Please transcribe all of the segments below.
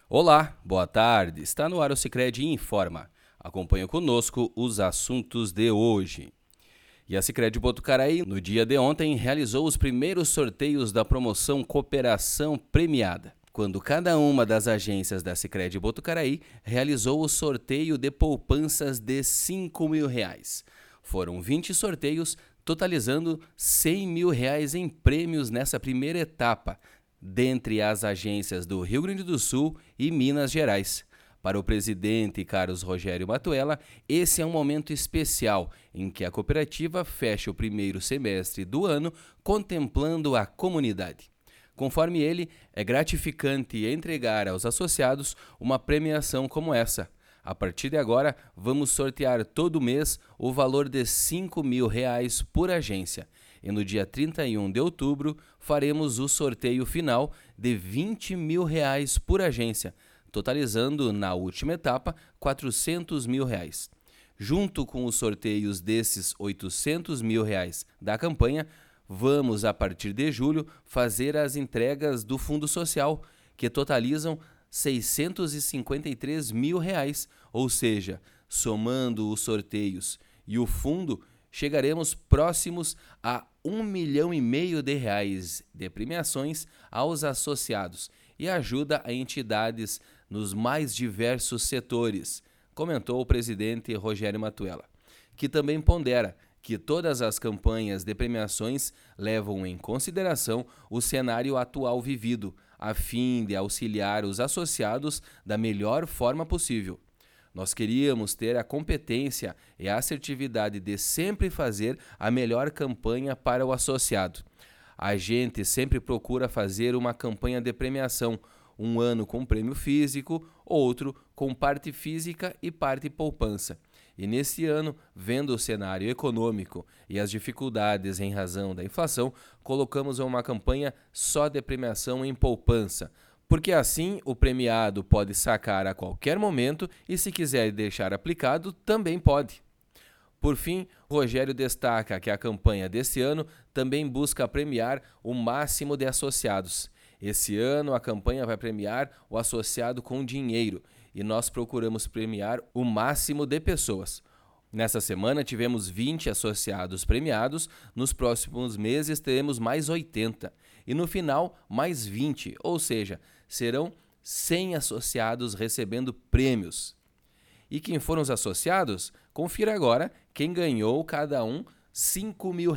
Olá, boa tarde. Está no ar o Sicredi Informa. Acompanhe conosco os assuntos de hoje. E a Sicredi Botucaraí, no dia de ontem, realizou os primeiros sorteios da promoção Cooperação Premiada, quando cada uma das agências da Sicredi Botucaraí realizou o sorteio de poupanças de R$ 5.000. Foram 20 sorteios, totalizando R$ 100 mil em prêmios nessa primeira etapa, dentre as agências do Rio Grande do Sul e Minas Gerais. Para o presidente Carlos Rogério Matuella, esse é um momento especial em que a cooperativa fecha o primeiro semestre do ano contemplando a comunidade. Conforme ele, é gratificante entregar aos associados uma premiação como essa. A partir de agora, vamos sortear todo mês o valor de R$ 5 mil por agência. E no dia 31 de outubro, faremos o sorteio final de R$ 20 mil por agência, totalizando, na última etapa, R$ 400 mil. Junto com os sorteios desses R$ 800 mil da campanha, vamos, a partir de julho, fazer as entregas do Fundo Social, que totalizam R$ 653 mil, ou seja, somando os sorteios e o fundo, chegaremos próximos a R$ 1,5 milhão de premiações aos associados e ajuda a entidades nos mais diversos setores, comentou o presidente Rogério Matuella, que também pondera que todas as campanhas de premiações levam em consideração o cenário atual vivido, a fim de auxiliar os associados da melhor forma possível. Nós queríamos ter a competência e a assertividade de sempre fazer a melhor campanha para o associado. A gente sempre procura fazer uma campanha de premiação, um ano com prêmio físico, outro com parte física e parte poupança. E nesse ano, vendo o cenário econômico e as dificuldades em razão da inflação, colocamos uma campanha só de premiação em poupança, porque assim o premiado pode sacar a qualquer momento e, se quiser deixar aplicado, também pode. Por fim, Rogério destaca que a campanha deste ano também busca premiar o máximo de associados. Esse ano, a campanha vai premiar o associado com dinheiro e nós procuramos premiar o máximo de pessoas. Nessa semana, tivemos 20 associados premiados, nos próximos meses teremos mais 80 e no final mais 20, ou seja, serão 100 associados recebendo prêmios. E quem foram os associados? Confira agora quem ganhou cada um R$ 5 mil.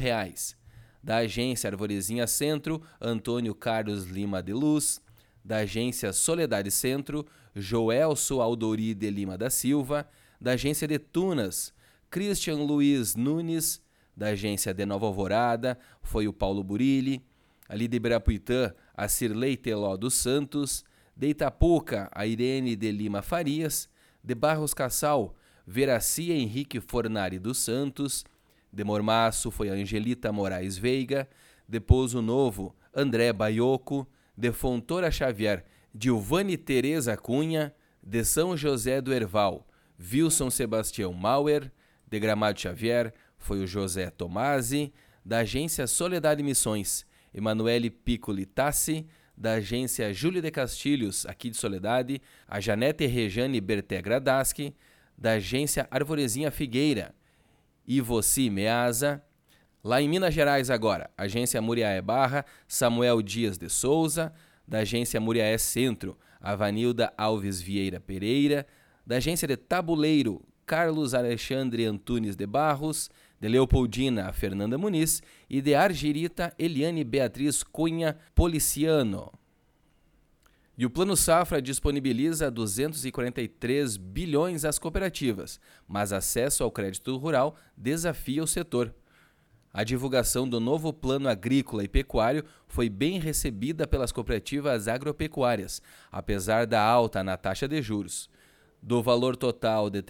Da agência Arvorezinha Centro, Antônio Carlos Lima de Luz. Da agência Soledade Centro, Joelso Aldori de Lima da Silva. Da agência de Tunas, Christian Luiz Nunes. Da agência de Nova Alvorada, foi o Paulo Burilli. Ali de Ibirapuitã, a Cirlei Teló dos Santos. De Itapuca, a Irene de Lima Farias. De Barros Cassal, Veraci Henrique Fornari dos Santos. De Mormaço foi a Angelita Moraes Veiga. De Pouso Novo, André Baioco. De Fontoura Xavier, Dilvane Tereza Cunha. De São José do Herval, Wilson Sebastião Mauer. De Gramado Xavier foi o José Tomasi. Da agência Soledade Missões, Emanuele Piccoli Tassi. Da agência Júlio de Castilhos, aqui de Soledade, a Janete Rejane Berté Gradaski. Da agência Arvorezinha Figueira, Ivoci Meaza. Lá em Minas Gerais agora, agência Muriaé Barra, Samuel Dias de Souza. Da agência Muriaé Centro, a Vanilda Alves Vieira Pereira. Da agência de Tabuleiro, Carlos Alexandre Antunes de Barros. De Leopoldina, a Fernanda Muniz. E de Argirita, Eliane Beatriz Cunha Policiano. E o Plano Safra disponibiliza 243 bilhões às cooperativas, mas acesso ao crédito rural desafia o setor. A divulgação do novo Plano Agrícola e Pecuário foi bem recebida pelas cooperativas agropecuárias, apesar da alta na taxa de juros. Do valor total de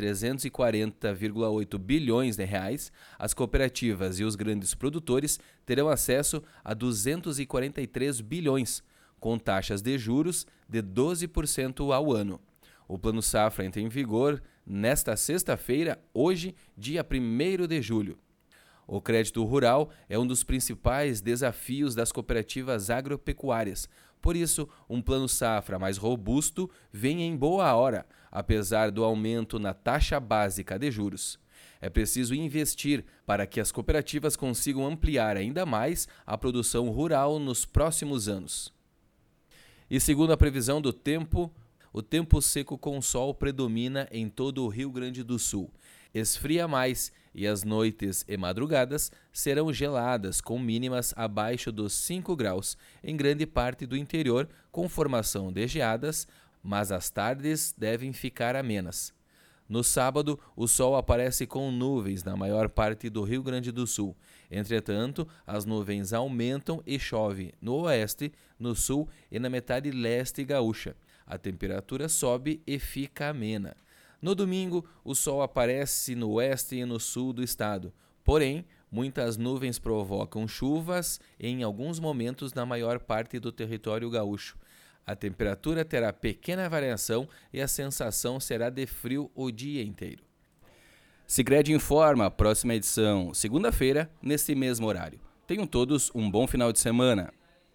340,8 bilhões de reais, as cooperativas e os grandes produtores terão acesso a 243 bilhões, com taxas de juros de 12% ao ano. O Plano Safra entra em vigor nesta sexta-feira, hoje, dia 1º de julho. O crédito rural é um dos principais desafios das cooperativas agropecuárias. Por isso, um plano safra mais robusto vem em boa hora, apesar do aumento na taxa básica de juros. É preciso investir para que as cooperativas consigam ampliar ainda mais a produção rural nos próximos anos. E segundo a previsão do tempo, o tempo seco com sol predomina em todo o Rio Grande do Sul. Esfria mais e as noites e madrugadas serão geladas, com mínimas abaixo dos 5 graus em grande parte do interior, com formação de geadas, mas as tardes devem ficar amenas. No sábado, o sol aparece com nuvens na maior parte do Rio Grande do Sul. Entretanto, as nuvens aumentam e chove no oeste, no sul e na metade leste gaúcha. A temperatura sobe e fica amena. No domingo, o sol aparece no oeste e no sul do estado. Porém, muitas nuvens provocam chuvas em alguns momentos na maior parte do território gaúcho. A temperatura terá pequena variação e a sensação será de frio o dia inteiro. Sicredi informa, próxima edição, segunda-feira, nesse mesmo horário. Tenham todos um bom final de semana.